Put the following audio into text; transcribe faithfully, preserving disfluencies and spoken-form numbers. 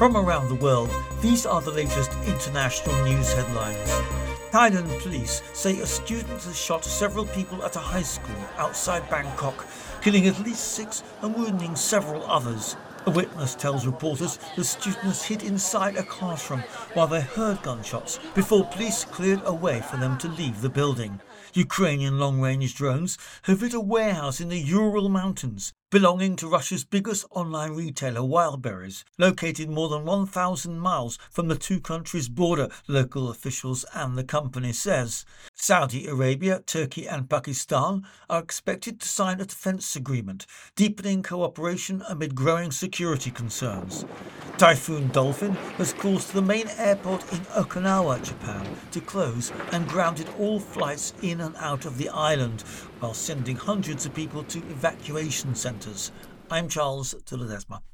From around the world, these are the latest international news headlines. Thailand police say a student has shot several people at a high school outside Bangkok, killing at least six and wounding several others. A witness tells reporters the students hid inside a classroom while they heard gunshots before police cleared a way for them to leave the building. Ukrainian long-range drones have hit a warehouse in the Ural Mountains, belonging to Russia's biggest online retailer Wildberries, located more than one thousand miles from the two countries' border, local officials and the company says. Saudi Arabia, Turkey and Pakistan are expected to sign a defence agreement, deepening cooperation amid growing security concerns. Typhoon Dolphin has caused the main airport in Okinawa, Japan, to close and grounded all flights in and out of the island, while sending hundreds of people to evacuation centres. I'm Charles de Ledesma.